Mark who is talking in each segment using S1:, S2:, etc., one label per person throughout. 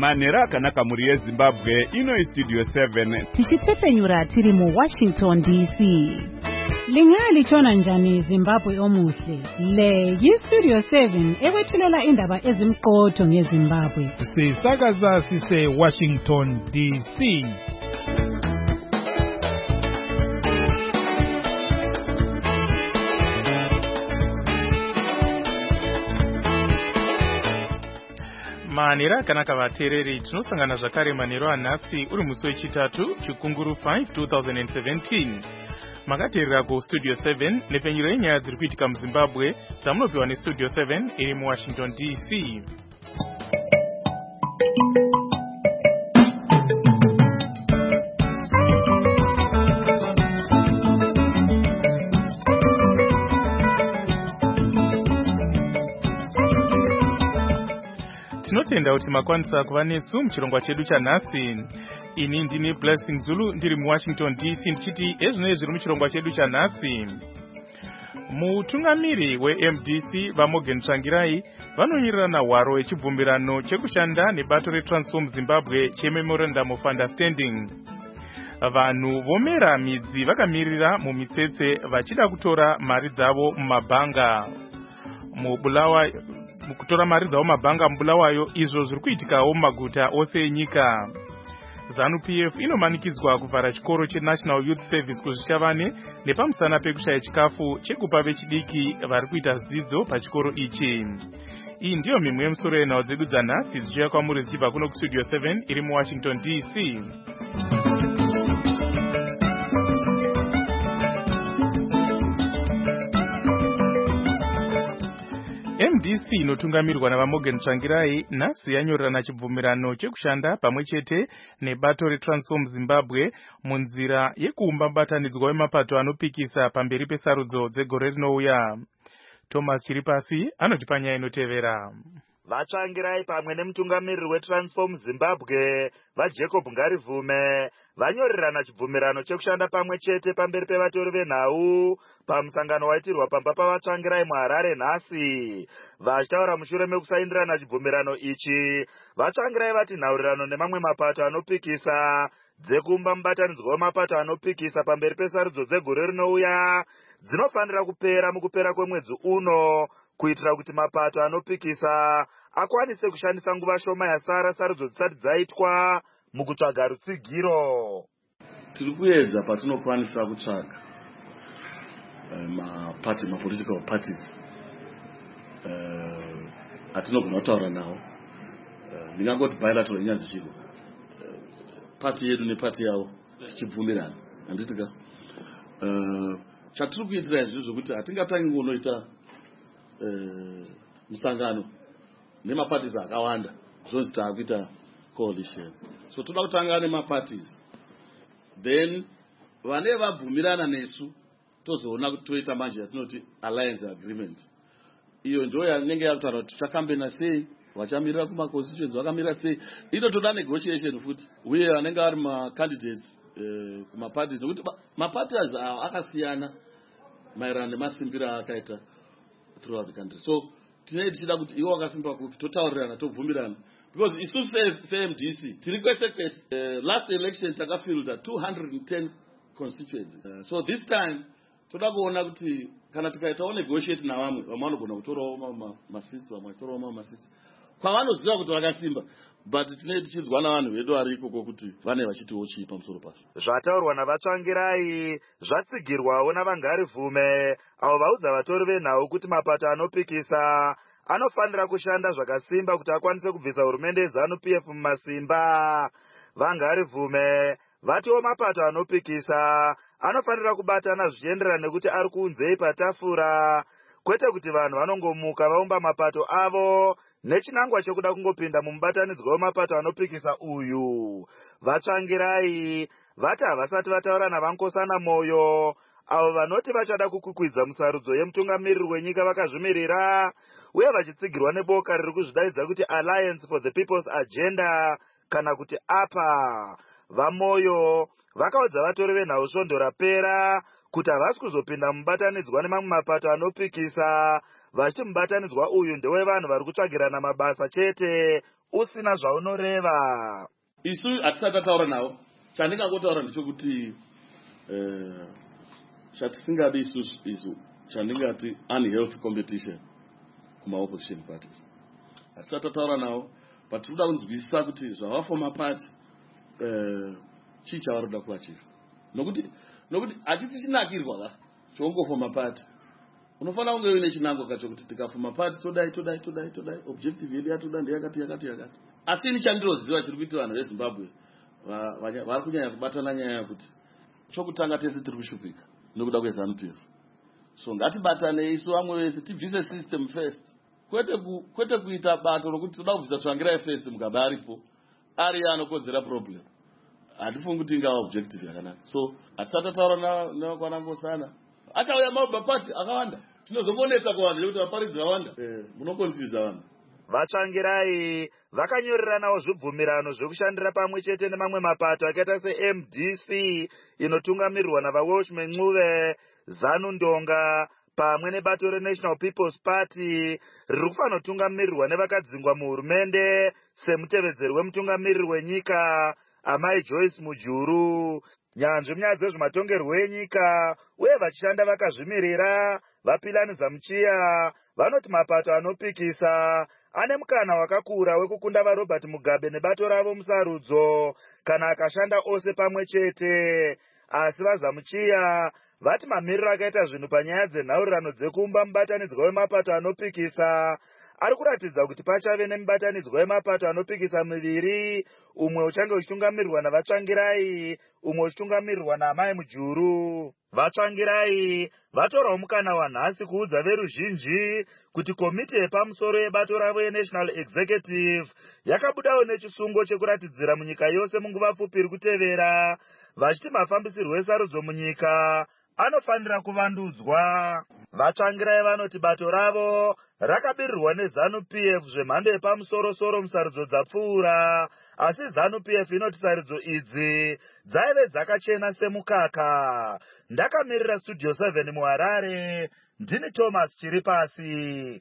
S1: Manera kanaka muri yeZimbabwe ino Studio 7
S2: tichitsepenyura tiri mu Washington DC. Lingali chona njani Zimbabwe omuhle. Le yi-Studio 7 ekwethulela indaba ezimqotho ngeZimbabwe.
S3: Sisakaza sise Washington DC. Manera kanaka vatereri tinosangana zvakare manero anhasi uri musi wechitatu chikunguru 5 2017. Makateerera ku Studio 7 nepenyuro yenyaya dziri kuitika muZimbabwe dzamunopiwa neStudio 7 iri muWashington DC. Tinotenda kuti makwanisa kuva nesu muchirongwa chedu chanhasi. Ini ndini Blessing Zulu ndiri muWashington DC ndichiti ezvino zviri muchirongwa chedu chanhasi. Mutungamiri weMDC vaMorgan Tsvangirai vanonyirirana hwaro yechibvumirano chekushanda nebato reTransform Zimbabwe cheMemorandum of Understanding. Vanhu vomera midzi vakamirira mumitsetse vachida kutora mari dzavo mumabhanga. Kutora mari dzavo mabhanga mubulawayo izvo zviri kuitikawo mumaguta ose enyika. ZANU-PF inomanikidzwa kuvhara chikoro cheNational Youth Service kuzvichavane nepamusana pekushaya chikafu chekupa vechidiki vari kuita zvidzidzo pachikoro ichi. Iyi ndiyo mimwe yemusoro yenhau dzedu dzanhasi dzichiuya kwamuri dzichibva kuno kuStudio 7 iri muWashington DC. MDC inotungamirwa navaMorgan Tsvangirai nhasi yanyorerana chibvumirano chekushanda pamwe chete nebato reTransform Zimbabwe munzira yekuumba mubatanidzwa wemapato anopikisa pamberi pesarudzo dzegore rinouya. Thomas Chiripasi anotipa nyaya inotevera.
S4: VaTsvangirai pamwe nemutungamiriri weTransform Zimbabwe vaJacob Ngarivume vanyorerana chibvumirano chekushanda pamwe chete pamberi pevatori venhau pamusangano waitirwa pamba pavaTsvangirai muHarare nhasi. Vachitaura mushure mekusaindirana chibvumirano ichi, vaTsvangirai vati nhaurirano nemamwe mapato anopikisa dzekuumba mubatanidzwa wemapato anopikisa pamberi pesarudzo dzegore rinouya dzinofanira kupera mukupera kwemwedzi uno kuitira kuti mapato anopikisa akwanise kushandisa nguva shoma yasara sarudzo dzisati dzaitwa mukutsvaga rutsigiro.
S5: Tiri kuedza patinokwanisa kutsvaga political parties atinogona kutaura nawo. Ndingangoti bilateral inyanzi chiko party yedu nepati yavo tichibvumirana. Handitika chatiri kuitira izvi zvokuti hatingatangi kunoita musangano nemaparties akawanda zvonzi taakuita coalition. So toda kutanga nemaparties, then vane vabvumirana nesu tozoona kuti toita manje yatinoti alliance agreement. Iyo ndio yanenge yakutaura kuti tichakambena sei, vachamirira kumaconstituency vakamira sei. Ino toda negotiation futi uye vanenge vari macandidates kumaparties nokuti maparties akasiyana maererano nemasimbiro akaita throughout the country. So tinenge tichida kuti ivo vakasimba kupi totaurirana tobvumirana. Because isusu seMDC tiri kwese last election takafilda 210 constituencies. So this time toda kuona kuti kana tikaitawo negotiate navamwe vamanogona kutorawo maseats vamwe vachitorawo maseats kwavanoziva kuti vakasimba, but tinenge tichidzwa navanhu vedu vari ikoko kuti vane vachitiwo chii pamusoro pazvo.
S4: Zvataurwa navaTsvangirai zvatsigirwawo navaNgarivume avo vaudza vatori venhau kuti mapato anopikisa anofanira kushanda zvakasimba kuti akwanise kubvisa hurumende yeZANU-PF mumasimba. VaNgarivume vatiwo mapato anopikisa anofanira kubatana zvichienderana nekuti ari kuunzei patafura, kwete kuti vanhu vanongomuka vaumba mapato avo nechinangwa chekuda kungopinda mumubatanidzwa wemapato anopikisa uyu. VaTsvangirai vati havasati vataura navaNkosana Moyo avo vanoti vachada kukukwidza musarudzo yemutungamiriri wenyika vakazvimirira uye vachitsigirwa neboka riri kuzvidaidza kuti Alliance for the People's Agenda kana kuti APA. VaMoyo vakaudza vatori venhau svondo rapera kuti havasi kuzopinda mubatanidzwa nemamwe mapato anopikisa vachiti mubatanidzwa uyu ndewevanhu vari kutsvagirana mabasa chete usina zvaunoreva.
S5: Isu hatisati taura navo. Chandingangotaura ndechekuti chatisingadi isu chandingati unhealthy competition kuma opposition parties. Hatisati taura navo, but tinoda kunzwisisa kuti zvavafoma party chii chavaroda kuachiva. Nokuti hachipi chinakirwa ka chongofoma party. Unofanira kunge uine chinangwa kacho kuti tikafoma party todai objective yedu yatoda ndeyakati. Asi ini chandiroziva chiri kuita vanhu veZimbabwe vari kunyanya kubatana nyaya yakuti chokutanga tese tiri kushupika nokuda kweZANU-PF. So ngatibatane isu vamwe vese tibvise system first. Kwete kuita bato rokuti toda kubvisa Tsvangirai first Mugabe aripo ari anokodzera problem. Handifungi kuti ingava objective yakanaka. So hatisati taura nevakwanangosana. Achauya mabapati akawanda. Tinozomonetsa kuwanda nekuti vaparidzi vawanda. Munokonfuse vanhu.
S4: Vatsvangirai vakanyoreranawo zvibvumirano zvekushandira pamwe chete nemamwe mapato akaita seMDC inotungamirirwa navaWelshman Ncube, ZANU-Ndonga pamwe nebato reNational People's Party riri kufanira kutungamirirwa nevakadzingwa muhurumende semutevedzeri wemutungamiriri wenyika Amai Joyce Mujuru. Nyanzvi munyaya dzezvematongerwo enyika uye vachishanda vakazvimirira vaPilani Muchiya vanoti mapato anopikisa ane mukana wakakura wekukunda vaRobert Mugabe nebato ravo musarudzo kana akashanda ose pamwe chete. Asi vaZamuchiya vati mamiriro akaita zvinhu panyaya dzenhaurirano dzekuumba mubatanidzwa wemapato anopikisa ari kuratidza kuti pachave nemubatanidzwa wemapato anopikisa miviri, umwe uchange uchitungamirirwa navaTsvangirai, umwe uchitungamirirwa naAmai Mujuru. VaTsvangirai vatorawo mukana wanhasi kuudza veruzhinji kuti komiti yepamusoro yebato ravo yeNational Executive yakabudawo nechisungo chekuratidzira munyika yose munguva pfupi iri kutevera, vachiti mafambisirwo esarudzo munyika anofanira kuvandudzwa. VaTsvangirai vanoti bato ravo rakabirirwa neZANU-PF zvemhando yepamusoro-soro musarudzo dzapfuura, asi ZANU-PF inoti sarudzo idzi dzaive dzakachena semukaka. Ndakamirira Studio 7 muHarare, ndini Thomas Chiripasi.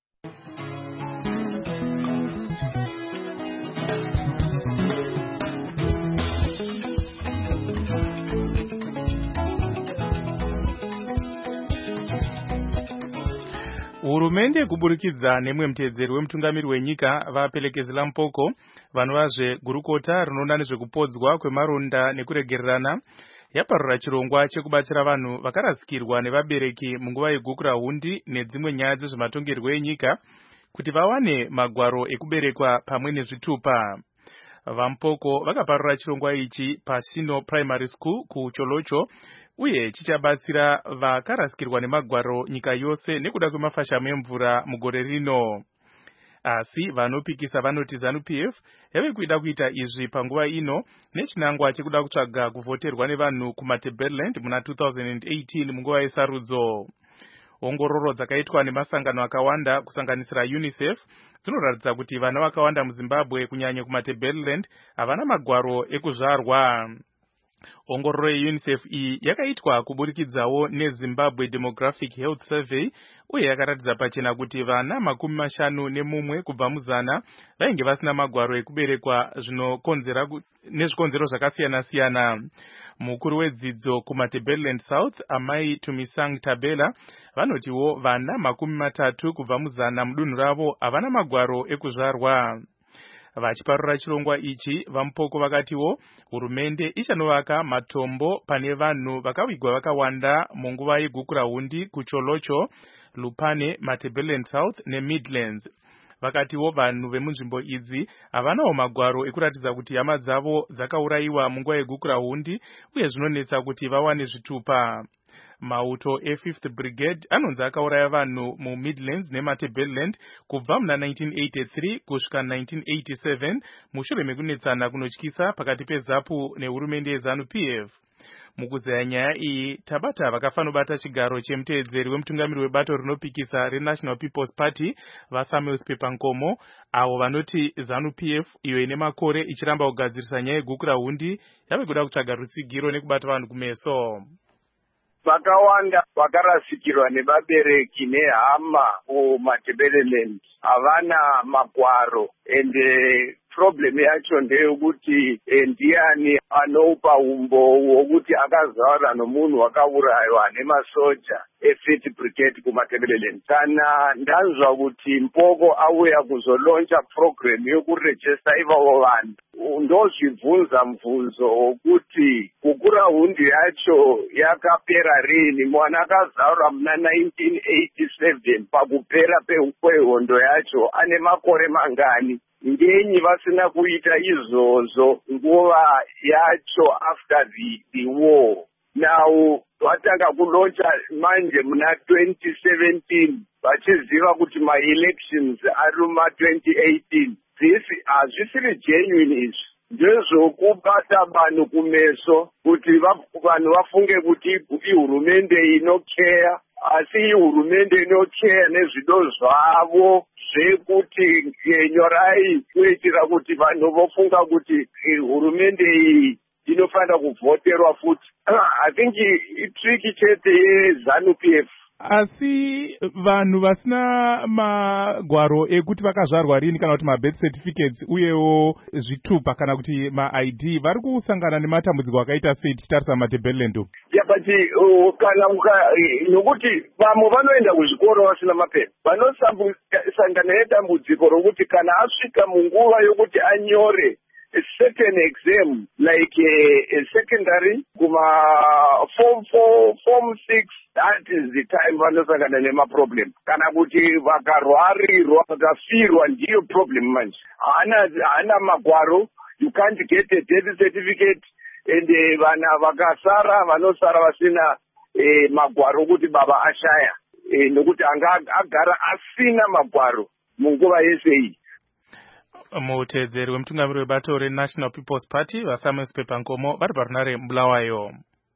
S3: Hurumende kuburikidza nemwe mutedzeri wemutungamiri wenyika vaPelekezi Mpoko vanovazve gurukota rinoona nezvekupodzwa kwemaronda nekuregererana yaparura chirongwa chekubatsira vanhu vakarasikirwa nevabereki munguva yegukura hundi nedzimwe nyaya dzezvematongerwo enyika kuti vawane magwaro ekuberekwa pamwe nezvitupa. VaMpoko vakaparura chirongwa ichi paSino Primary School kuCholocho uye chichabatsira vakarasikirwa nemagwaro nyika yose nekuda kwemafashamo emvura mugore rino. Asi vanopikisa vanoti ZANU-PF yave kuida kuita izvi panguva ino nechinangwa chekuda kutsvaga kuvhoterwa nevanhu kumaTebeleland muna 2018 munguva yesarudzo. Ongororo dzakaitwa nemasangano akawanda kusanganisira UNICEF dzinoratidza kuti vana vakawanda muZimbabwe kunyanya kumaTebeleland havana magwaro ekuzvarwa. Ongororo yeUNICEF iyi yakaitwa kuburikidzawo neZimbabwe Demographic Health Survey uye yakaratidza pachena kuti vana 51 kubva muzana vainge vasina magwaro ekuberekwa nezvikonzero zvakasiyana-siyana. Mukuru wedzidzo kumaTebeleland South Amai Tumisang Tabela vanotiwo vana 30 kubva muzana mudunhu ravo havana magwaro ekuzvarwa. Vachiparura chirongwa ichi VaMpoko vakatiwo hurumende ichanovaka matombo pane vanhu vakavigwa vakawanda munguva yegukura hundi kuCholocho, Lupane, maTebeleland South neMidlands. Vakatiwo vanhu vemunzvimbo idzi havanawo magwaro ekuratidza kuti hama dzavo dzakaurayiwa munguva yegukura hundi uye zvinonetsa kuti vawane zvitupa. Mauto e5th Brigade anonzi akauraya vanhu muMidlands nemaTebeleland kubva muna 1983 kusvika 1987 mushure mekunetsana kunotyisa pakati peZAPU nehurumende yeZANU-PF. Mukuzaya nyaya iyi tabata vakafanobata chigaro chemutevedzeri wemutungamiri webato rinopikisa reNational People's Party vaSamuel Sipepa Nkomo avo vanoti ZANU-PF iyo ine makore ichiramba kugadzirisa nyaya yegukura hundi yave kuda kutsvaga rutsigiro nekubata vanhu kumeso.
S6: Vakawanda vakarasikirwa nevabereki nehama kuMatabeleland havana magwaro ende problem yacho ndeyekuti ndiani anopa umbo hwokuti akazaura nomunhu wakaurayiwa nemasoja e5th Brigade kuMatabeleland. Kana ndanzwa kuti Mpoko auya kuzoloncha program yokurejista ivavo vanhu, ndozvibvunza mubvunzo wokuti kukura hundu yacho yakapera rini. Mwana akazaura muna 1987 pakupera kwehondo yacho ane makore mangani? Ngenyi vasina kuita izvozvo nguva yacho after the war? Now vatanga kuloncha manje muna 2017 vachiziva kuti ma-elections ari muma-2018. Hazvisiri genuine izvi, ndezvokubata vanhu kumeso kuti vanhu vafunge kuti ihurumende inokeya, asi ihurumende inokeya nezvido zvavo zvekuti nyorai kuitira kuti vanhu vofunga kuti hurumende iyi inofanira kuvhoterwa futi. I think itriki chete yeZANU-PF.
S3: Asi vanhu vasina magwaro ekuti vakazvarwa rini kana kuti mabirth certificates uyewo zvitupa kana kuti ma-ID vari kusangana nematambudziko akaita sei tichitarisa Matabeleland?
S6: But kana nokuti vamwe vanoenda kuzvikoro vasina mapepa, vanosangana nedambudziko rokuti kana asvika munguva yokuti anyore a certain exam like a secondary kuma form 6, that is the time vanosangana nemaproblem. Kana kuti vakarwarirwa vakafirwa ndiyo problem manje. Hana magwaro, you can't get a death certificate, and vana vakasara vanosara vasina magwaro kuti baba ashaya, nokuti agara asina magwaro munguva yese iyi.
S3: Mutedzeri wemutungamiri webato reNational People's Party vaSamuel Sipepa-Nkomo vari parunare Bulawayo.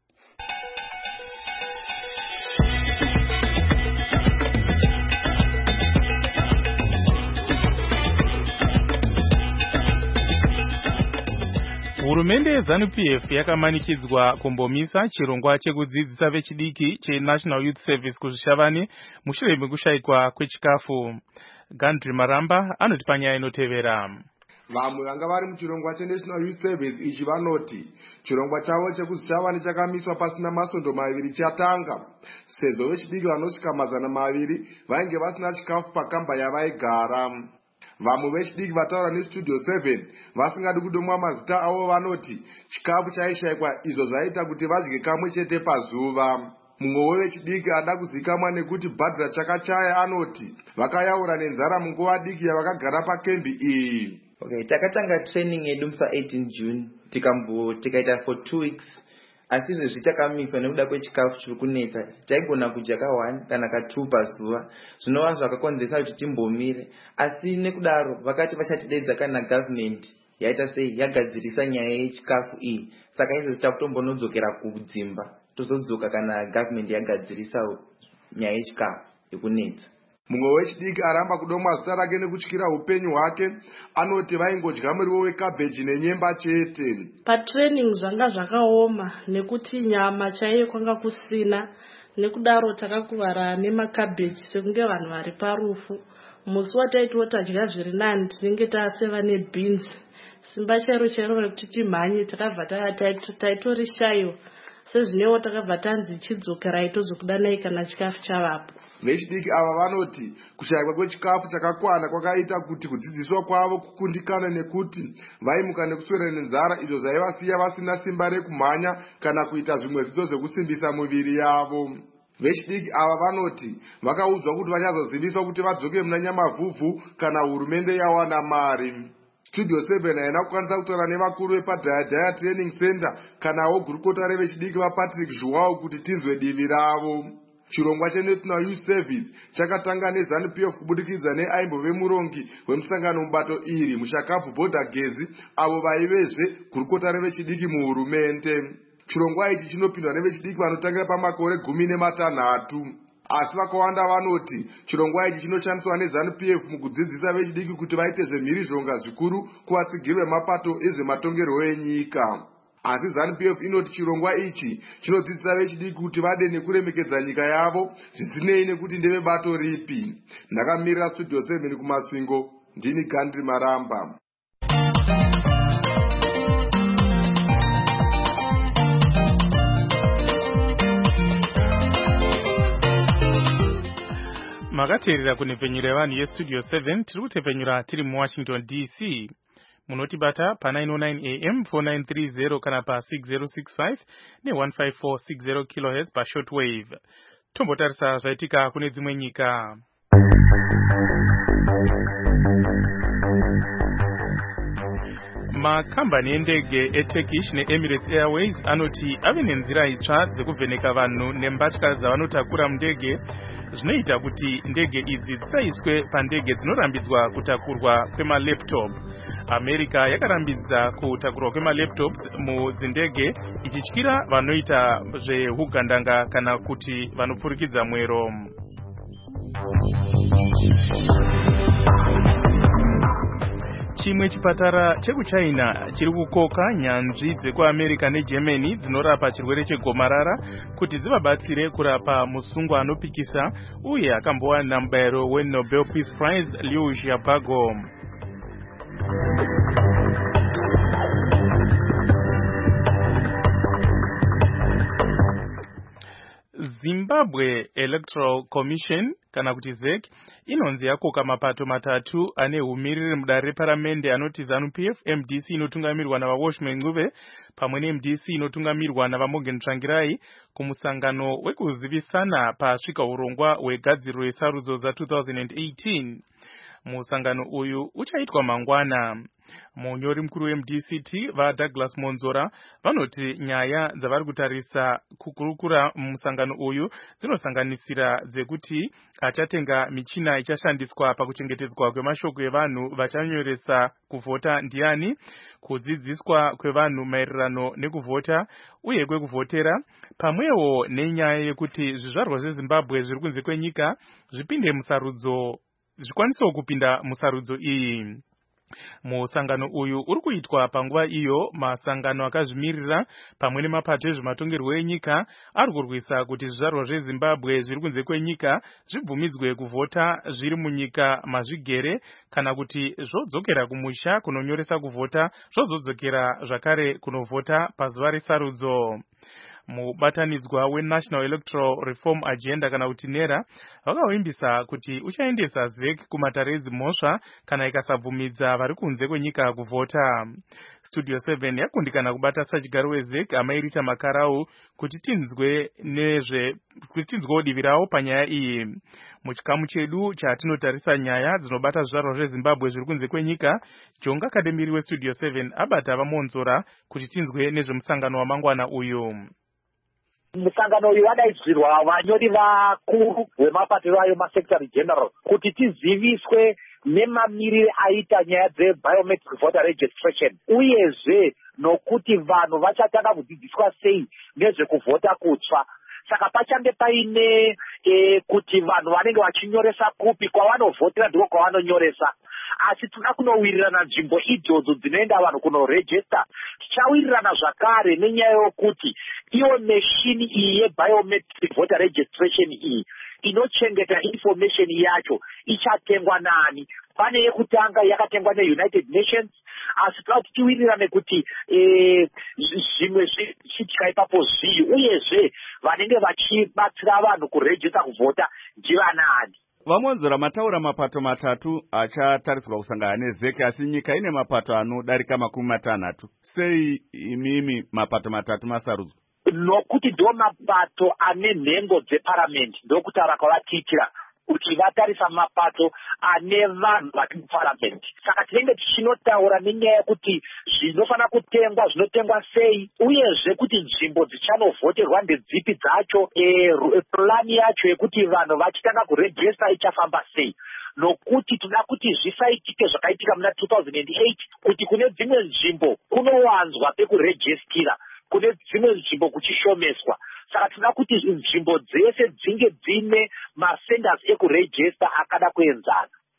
S3: Hurumende yeZANU-PF yakamanikidzwa kumbomisa chirongwa chekudzidzisa vechidiki cheNational Youth Service kuzvishavani mushure mekushayikwa kwechikafu. Gandri Maramba anoti panyaya inotevera.
S7: Vamwe vanga vari muchirongwa cheNational Youth Service ichi vanoti chirongwa chavo chekuzvishavani chakamiswa pasina masondo maviri chatanga sezvo vechidiki vanosvika 200 vainge vasina chikafu pakamba yavaigara. Vamwe vechidiki vataura neStudio 7 vasingadi kudomwa mazita avo vanoti chikafu chaishayikwa izvo zvaita kuti vadye kamwe chete pazuva. Mumwe wechidiki ada kuzikamwa nekuti Bhadra Chakachaya anoti vakayaura nenzara munguva diki yavakagara pakembi iyi.
S8: Okay, takatanga training yedu musa 18 June tikaita for 2 weeks. Asi izvezvi takamiswa nekuda kwechikafu chiri kunetsa. Taigona kudya ka1 kana ka2 pazuva, zvinova zvakakonzeresa kuti timbomire. Asi nekudaro vakati vachatidedza kana government yaita sei yagadzirisa nyaya yechikafu iyi. Saka izvezvi takutombonodzokera kudzimba tozodzoka kana government yagadzirisa nyaya yechikafu yekunetsa.
S7: Mumwe wechidiki aramba kudomwa zita rake nekutyira upenyu hwake anoti vaingodya muriwo wekabheji nenyemba chete.
S9: Patraining zvanga zvakaoma nekuti nyama chaiyo kwanga kusina, nekudaro takakuvara nemakabheji sekunge vanhu vari parufu. Musi wataitiwo tadya zviri nani tinenge taseva nebeans. Simba chairo rekuti timhanye takabva taitorishaiwa. Sezvinewo takabva tanzi chidzokerai tozokudanai kana chikafu chavapo.
S7: Vechidiki ava vanoti kushayikwa kwechikafu chakakwana kwakaita kuti kudzidziswa kwavo kukundikana nekuti vaimuka nekuswera nenzara izvo zvaivasiya vasina simba rekumhanya kana kuita zvimwe zvidzo zvekusimbisa miviri yavo. Vechidiki ava vanoti vakaudzwa kuti vanyazoziviswa kuti vadzoke muna Nyamavhuvhu kana hurumende yawana mari. Studio 7 haina kukwanisa kutaura nevakuru vepaDhaya Training Center kanawo gurukota revechidiki vaPatrick Zhuwao kuti tinzwe divi ravo. Chirongwa cheNational Youth Service chakatanga neZANU-PF kubudikidza neaimbove murongi wemusangano mubato iri Mushakafu Bhodhagezi avo vaivezve gurukota revechidiki muhurumende. Chirongwa ichi chinopindwa nevechidiki vanotangira pamakore 16. Asi vakawanda vanoti chirongwa ichi chinoshandiswa neZANU-PF mukudzidzisa vechidiki kuti vaite zvemhirizhonga zvikuru kuvatsigiri vemapato ezvematongerwo enyika. asi ZANU-PF inoti chirongwa ichi chinodzidzisa vechidiki kuti vade nekuremekedza nyika yavo zvisinei nekuti ndevebato ripi. Ndakamirira Studio 7 kumasvingo, ndini Gandhi Maramba.
S3: Makateerera kunepfenyura yevanhu yestudio 7 tiri kutepfenyura tiri muWashington DC. Munotibata pa 909 AM 4930 kana pa 6065 ne15460 kHz pa shortwave. Tombotarisa zvaitika kune dzimwe nyika. Makambani endege eTurkish neEmirates Airways anoti ave nenzira itsva dzekuvheneka vanhu nembatya dzavanotakura mundege, zvinoita kuti ndege idzi dzisaiswe pandege dzinorambidzwa kutakurwa kwema-laptop. America yakarambidza kutakurwa kwema-laptops mudzindege ichityira vanoita zvehugandanga kana kuti vanopfurikidza mwero. Chimwe chipatara chekuChina chiri kukoka nyanzvi dzekuAmerica neGermany dzinorapa chirwere chegomarara kuti dzivabatsire kurapa musungwa anopikisa uye akambowana mubayiro weNobel Peace Prize Liu Xiaobo. Zimbabwe Electoral Commission kana kuti ZEC inonzi yakoka mapato matatu ane umiriri mudare reparamende anoti ZANU-PF, MDC inotungamirwa navaWashman Ncube pamwe neMDC inotungamirwa navaMorgan Tsvangirai kumusangano wekuzivisana pasvika urongwa hwegadziriro yesarudzo za2018. Musangano uyu uchaitwa mangwana. Munyori mukuru weMDCT vaDouglas Monzora vanoti nyaya dzavari kutarisa kukurukura musangano uyu dzinosanganisira dzekuti achatenga michina ichashandiswa pakuchengetedzwa kwemashoko evanhu vachanyoresa kuvhota ndiani, kudzidziswa kwevanhu maererano nekuvhota uye kwekuvhotera, pamwewo nenyaya yekuti zvizvarwa zveZimbabwe zviri kunze kwenyika zvipinde musarudzo, zvikwanisewo kupinda musarudzo iyi. Musangano uyu uri kuitwa panguva iyo masangano akazvimirira pamwe nemapato ezvematongerwo enyika ari kurwisa kuti zvizvarwa zveZimbabwe zviri kunze kwenyika zvibvumidzwe kuvhota zviri munyika mazvigere kana kuti zvodzokera kumusha kunonyoresa kuvhota zvozodzokera zvakare kunovhota pazuva resarudzo. Mubatanidzwa weNational Electoral Reform Agenda kana kuti NERA vakavimbisa kuti uchaendesa ZEC kumatare edzimhosva kana ikasabvumidza vari kunze kwenyika kuvhota. Studio 7 yakundikana kubata sachigaro weZEC Amairita Makarau kuti tinzwewo divi rawo panyaya iyi. Muchikamu chedu chatinotarisa nyaya dzinobata zvizvarwa zveZimbabwe zviri kunze kwenyika, Jonga Akademiri weStudio 7 abata vamonzora kuti tinzwe nezvemusangano wamangwana uyu.
S10: Musangano uyu wadaidzirwa vanyori vakuru vemapato ayo maSecretary General kuti tiziviswe nemamirire aita nyaya dzebiometric voter registration uyezve nokuti vanhu vachatanga kudzidziswa sei nezvekuvhota kutsva. Saka pachange paine kuti vanhu vanenge vachinyoresa kupi kwavanovhotera ndiko kwavanonyoresa, asi tinoda kunowirirana nzvimbo idzodzo dzinoenda vanhu kunorejista. Tichawirirana zvakare nenyaya yokuti iyo meshini iyi yebiometric voter registration iyi inochengeta information yacho ichatengwa nani. Pane yekutanga yakatengwa neUnited Nations, asi toda kuti tiwirirane kuti zvimwe zvichiitika ipapo zvii uyezve vanenge vachibatsira vanhu kurejista kuvhota ndivanani.
S1: Vamonzora mataura mapato matatu achatariswa kusangana neZEC, asi nyika ine mapato anodarika 60. Sei imimi mapato matatu masarudzwa?
S10: Nokuti ndo mapato ane nhengo dzeparamende, ndokutaura kwavatiitira kuti vatarisa mapato ane vanhu vari muparamende. Saka tinenge tichinotaura nenyaya yekuti zvinofana kutengwa zvinotengwa sei, uyezve kuti nzvimbo dzichanovhoterwa ndedzipi dzacho, plani yacho yekuti vanhu vachitanga kurejista ichafamba sei. Nokuti toda kuti zvisaitike zvakaitika muna 2008 kuti kune dzimwe nzvimbo kunowanzwa pekurejistira, kune dzimwe nzvimbo kuchishomeswa. Saka tinoda kuti nzvimbo dzese dzinge dzine masenders ekurejista akada kuenzana.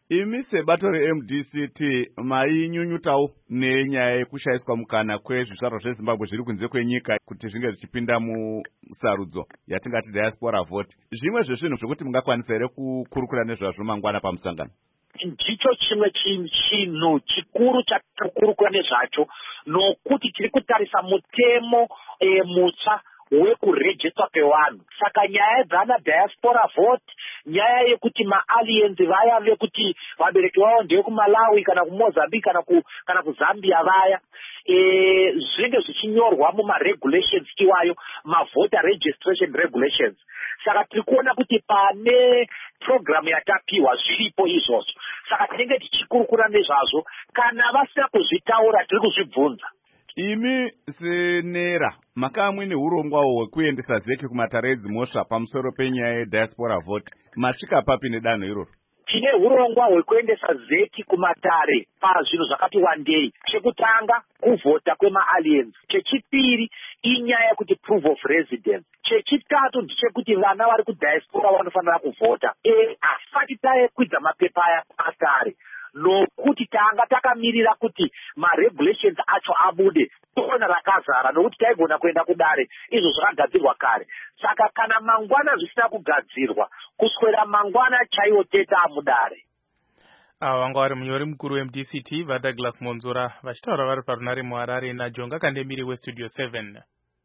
S1: imi sebato reMDCT mainyunyutawo nenyaya yekushayiswa mukana kwezvizvarwa zveZimbabwe zviri kunze kwenyika kuti zvinge zvichipinda musarudzo yatingati diaspora vote. Zvimwe zvezvinhu zvokuti mungakwanisa here kukurukura nezvazvo mangwana pamusangano?
S10: Ndicho chimwe chinhu chikuru chatirikukurukura nezvacho, nokuti tiri kutarisa mutemo mutsva wekurejista kwevanhu. Saka nyaya dzana diaspora vote, nyaya yekuti maalliance vaya vekuti vabereki vavo ndeye kuMalawi kana kuMozambique kana kuZambia vaya, zvinenge zvichinyorwa mumaregulations iwayo, mavoter registration regulations. Saka tiri kuona kuti pane program yatapiwa zviripo izvozvo. Saka tinenge tichikurukura nezvazvo, kana vasina kuzvitaura tiri kuzvibvunza.
S1: Imi senera makamwe neurongwawo hwekuendesa zeki kumatare edzimhosva pamusoro penyaya yediaspora vote, masvika papi nedanho iroro?
S10: Tine urongwa hwekuendesa zeki kumatare pazvinhu zvakati wandei. Chekutanga kuvhota kwemaalliance, chechipiri inyaya yekuti proof of residence, chechitatu ndechekuti vana vari kudiaspora vanofanira kuvhota. Asati takwidza mapepa aya pakare, nokuti tanga takamirira kuti maregulations acho abude, toona rakazara, nokuti taigona kuenda kudare, izvo zvakagadzirwa kare. Saka kana mangwana zvisina kugadzirwa, kuswera mangwana chaiwo teta amudare.
S3: Vanga vari munyori mukuru weMDCT vaDouglas Monzora vachitaura vari parunare muHarare naJonga Kandemiri weStudio 7.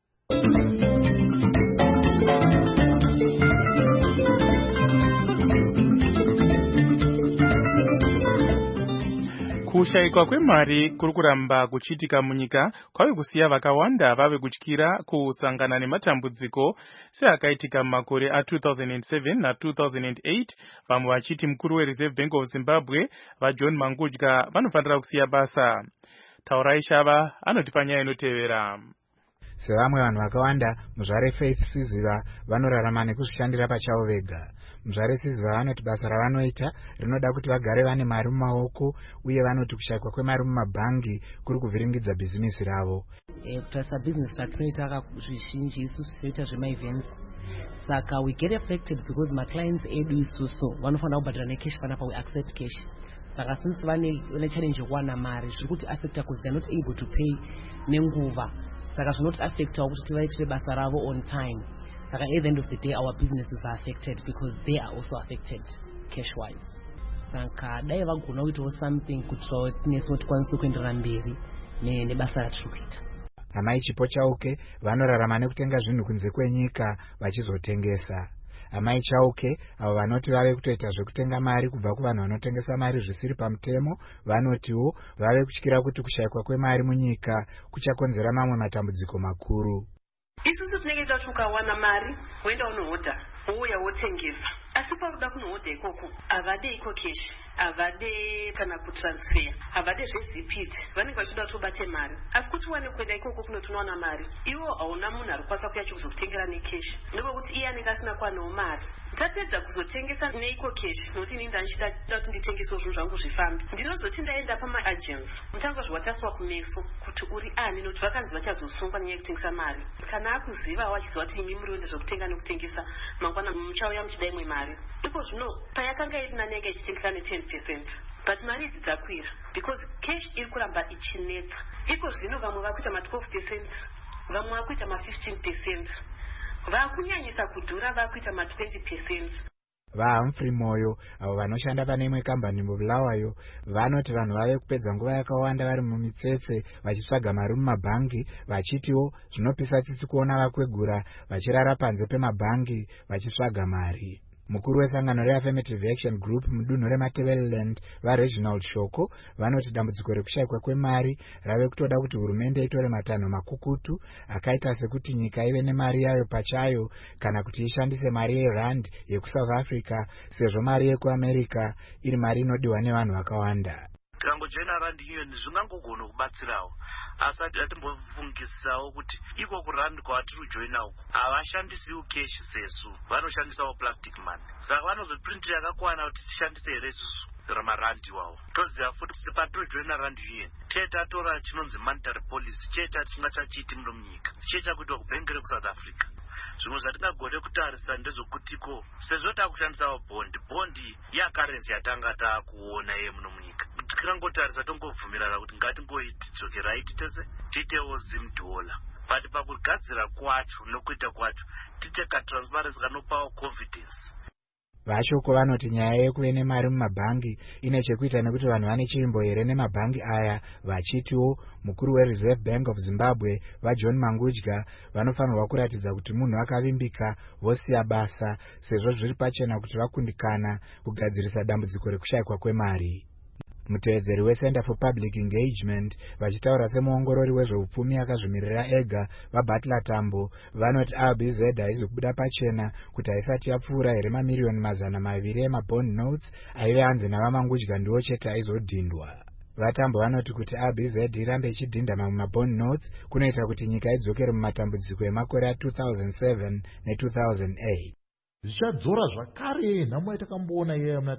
S3: Kushayikwa kwemari kuri kuramba kuchitika munyika kwave kusiya vakawanda vave kutyira kusangana nematambudziko seakaitika mumakore a2007 na2008, vamwe vachiti mukuru weReserve Bank of Zimbabwe vaJohn Mangudya vanofanira kusiya basa. Taurai Shava anoti panyaya inotevera.
S11: Sevamwe vanhu vakawanda, muzvare Faith Siziva vanorarama nekuzvishandira pachavo vega. Muzvare Siziva vanoti basa ravanoita rinoda kuti vagare vane mari mumaoko, uye vanoti kushayikwa kwemari mumabhangi kuri kuvhiringidza bhizinesi ravo.
S12: Kutarisa business ratinoita zvizhinji isusu tinoita zvema-events, saka we get affected because my clients edu isusu vanofanira kubhadhara necash panapa, we accept cash. Saka since vane challenge yekuwana mari zviri kuti affecta because they are not able to pay nenguva. Saka zvinoti affectawo kuti tivaitire basa ravo on time. Saka at the end of the day our businesses are affected because they are also affected cash wise. Saka dai vagona kuitawo something kuti tinesu tikwanise kuenderera mberi nebasa ratiri kuita.
S11: Amai Chipo Chauke vanorarama nekutenga zvinhu kunze kwenyika vachizotengesa. Amai Chauke avo vanoti vave kutoita zvekutenga mari kubva kuvanhu vanotengesa mari zvisiri pamutemo, vanotiwo vave kutyira kuti kushayikwa kwemari munyika kuchakonzera mamwe matambudziko makuru.
S13: Isusu tinenge tati ukawana mari woenda unohodha wouya wotengesa, asi paruda kunohodha ikoko havade iko cash, havade kana kutransfer, havade zvezipiti, vanenge vachida kuti ubate mari. Asi kuti wane kuenda ikoko kunotonowana mari, iwo hauna munhu ari kukwanisa kuya chikuzokutengera necash, ndokuti iye anenge asina kuwanawo mari. Tapedza kuzotengesa neiko cash, nokuti inini ndichida kuti nditengesewo zvinhu zvangu zvifambe, ndinozoti ndaenda pama-agents mutango zviwataswa kumeso kuti uri ani, nokuti vakanzi vachazosungwa nenyaya yekutengesa mari. Kana akuziva wachiziva kuti imi muri kuenda zvekutenga nekutengesa, mangwana muchauya muchida imwe mari. Iko zvino payakanga iri nani yanga ichitengesa ne10%, but mari idzi dzakwira because cash iri kuramba ichinetsa. Iko zvino vamwe vakuita ma12%, vamwe vakuita ma15%, vakunyanyisa kudhura vakuita ma20%.
S11: VaHumphrey Moyo avo vanoshanda pane imwe kambani muBulawayo vanoti vanhu vave kupedza nguva yakawanda vari mumitsetse vachitsvaga mari mumabhangi, vachitiwo zvinopisa tsitsi kuona vakwegura vachirara panze pemabhangi vachitsvaga mari. Mukuru wesangano reAffirmative Action Group mudunhu reMatabeleland vaReginald Shoko vanoti dambudziko rekushayikwa kwemari rave kutoda kuti hurumende itore matanho makukutu akaita sekuti nyika ive nemari yayo pachayo kana kuti ishandise mari yeRand yekuSouth Africa sezvo mari yekuAmerica iri mari inodiwa nevanhu vakawanda.
S14: tikangojoina Rand Union zvingangogona kubatsirawo, asi atimbofungisisawo kuti iko kuRand kwatiri kujoina uku havashandisiwo cash sesu, vanoshandisawo plastic money. Saka vanozoprintira yakakwana kuti tishandise here isusu ramarandi wawo. Toziva futi kuti patiri kujoina Rand Union tatora chinonzi monetary policy, tisingachachiiti muno munyika, chiita kuitwa kubhengi reku South Africa. zvimwe zvatingagone kutarisa ndezvokutiko sezvo takushandisawo bhondi yakarenzi yatanga takuona ye muno munyika tikangotarisa tongobvumirana kuti ngatingoidzokerai titese tiitewo $0 but pakugadzira kwacho nokuita kwacho tiite katransparency kanopawo confidence.
S11: Vashoko vanoti nyaya yekuve nemari mumabhangi ine chekuita nekuti vanhu vane chimbo here nemabhangi aya, vachitiwo mukuru weReserve Bank of Zimbabwe vaJohn Mangudya vanofanirwa kuratidza kuti munhu akavimbika vosiya basa sezvo zviri pachena kuti vakundikana kugadzirisa dambudziko rekushayikwa kwemari. Mutevedzeri weCenter for Public Engagement vachitaura semuongorori wezveupfumi akazvimirira ega vaButler Tambo vanoti RBZ haizi kubuda pachena kuti haisati yapfuura here mamiliyoni 200 emabond notes aive hanzi navamangudya ndiwo chete aizodhindwa. Vatambo vanoti kuti RBZ irambe ichidhinda mamwe mabond notes kunoita kuti nyika idzokere mumatambudziko emakore a2007 ne2008.
S15: Zvichadzora zvakare nhamo yatakamboona iye muna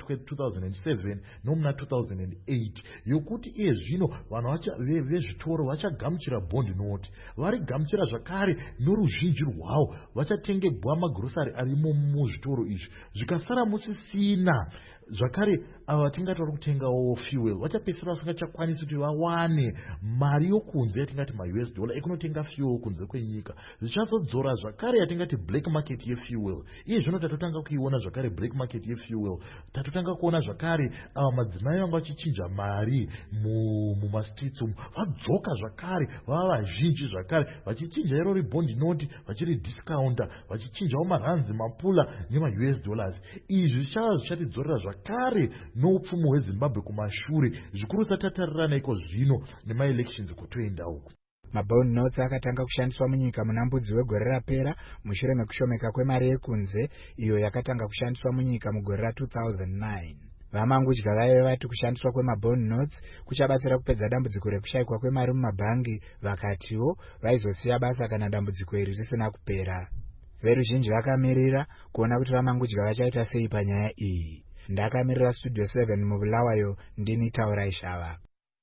S15: 2007 nomuna 2008 yokuti iye zvino vanhu vezvitoro vachagamuchira bond note, varigamuchira zvakare noruzhinji rwavo vachatengerwa magirosari arimo muzvitoro izvi, zvikasara musisina zvakare ava vatingataura kutengawo fuel vachapesera vasingachakwanisi kuti vawane mari yokunze yatingati $US ekunotenga fuel kunze kwenyika. Zvichazodzora zvakare yatingati black market yefuel. Iye zvino tatotanga kuiona zvakare black market yefuel. Tatotanga kuona zvakare ava madzimai vanga vachichinja mari mumastreets umu vadzoka zvakare vava vazhinji zvakare vachichinja iro ribond note vachiri discounter vachichinjawo maranzi mapula nema$US. Izvi zvichatidzorera zvakare noupfumi hweZimbabwe kumashure zvikuru satatarirana iko zvino nemaelections kutoenda uku.
S11: Mabond notes akatanga kushandiswa munyika muna mbudzi wegore rapera mushure mekushomeka kwemari yekunze iyo yakatanga kushandiswa munyika mugore ra2009. Vamangudya vaive vati kushandiswa kwemabond notes kuchabatsira kupedza dambudziko rekushayikwa kwemari mumabhangi, vakatiwo vaizosiya basa kana dambudziko iri risina kupera. Veruzhinji vakamirira kuona kuti vamangudya vachaita sei panyaya iyi. Ndakamirira Studio 7 mubulawayo ndini Taurai Shava.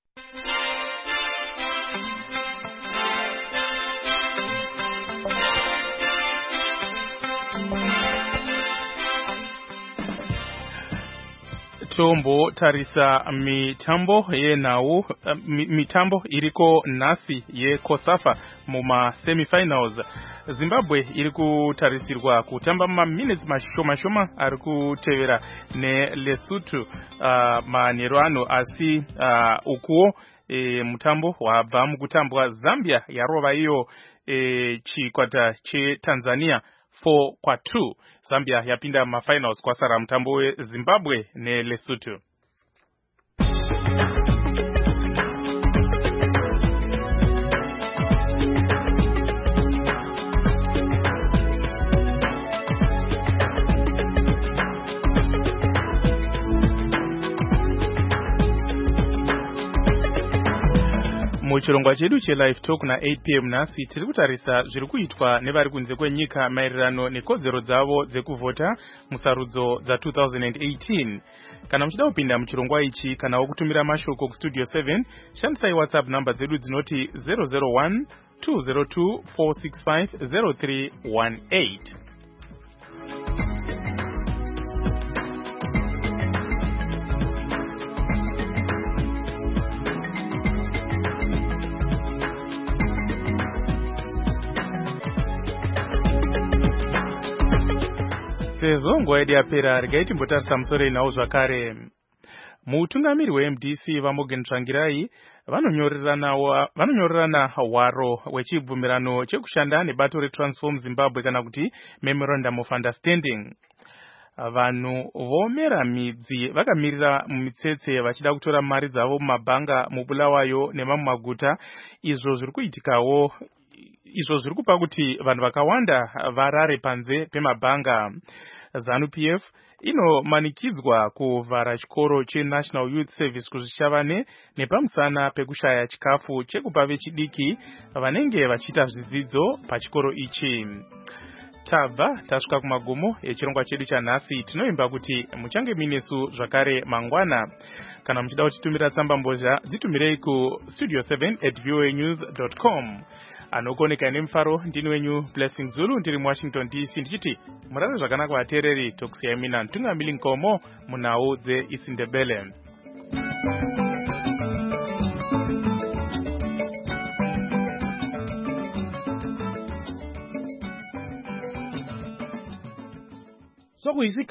S3: Tombo tarisa mitambo yenhau mitambo iriko nhasi yeCOSAFA muma semifinals. Zimbabwe iri kutarisirwa kutamba maminutes mashoma ari kutevera neLesotho manheru ano, asi ukuwo mutambo wabva mukutambwa. Zambia yarova iyo chikwata cheTanzania 4-2. Zambia yapinda mafinals kwasara mutambo weZimbabwe neLesotho. Muchirongwa chedu cheLive Talk na 8 PM nhasi tiri kutarisa zviri kuitwa nevari kunze kwenyika maererano nekodzero dzavo dzekuvhota musarudzo dza2018. Kana muchida kupinda muchirongwa ichi kana wokutumira mashoko kuStudio 7, shandisai WhatsApp namba dzedu dzinoti 001 202 465 0318. Sezvo nguva yedu yapera, regai timbotarisa musoro inhau zvakare. Mutungamiri weMDC vaMorgan Tsvangirai vanonyorerana hwaro hwechibvumirano chekushanda nebato reTransform Zimbabwe kana kuti Memorandum of Understanding. Vanhu vomera midzi vakamirira mumitsetse vachida kutora mari dzavo mumabhanga mubulawayo nemamwe maguta. Izvo zviri kuitikawo, izvo zviri kupa kuti vanhu vakawanda varare panze pemabhanga. ZANU-PF inomanikidzwa kuvhara chikoro cheNational Youth Service kuzvichavane nepamusana pekushaya chikafu chekupa vechidiki vanenge vachiita zvidzidzo pachikoro ichi. Tabva tasvika kumagumo echirongwa chedu chanhasi. Tinoimba kuti muchange minesu zvakare mangwana. Kana muchida kutitumira tsamba mbozha dzitumirei ku studio7@voanews.com. anokoneka nemufaro ndini wenyu Blessing Zulu ndiri muWashington DC ndichiti murare zvakanaka vateereri. Tokusiyai mina Ntungamili Nkomo munhau dzeIsindebele.
S16: So